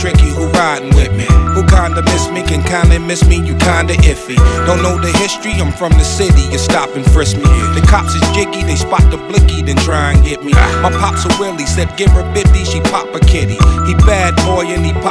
tricky, who riding with me? Who kinda miss me, can kinda miss me, you kinda iffy. Don't know the history, I'm from the city, you stop and frisk me. The cops is jiggy, they spot the blicky, then try and get me. My pops a Willie, said give her 50, she pop a kitty. He bad boy and he pop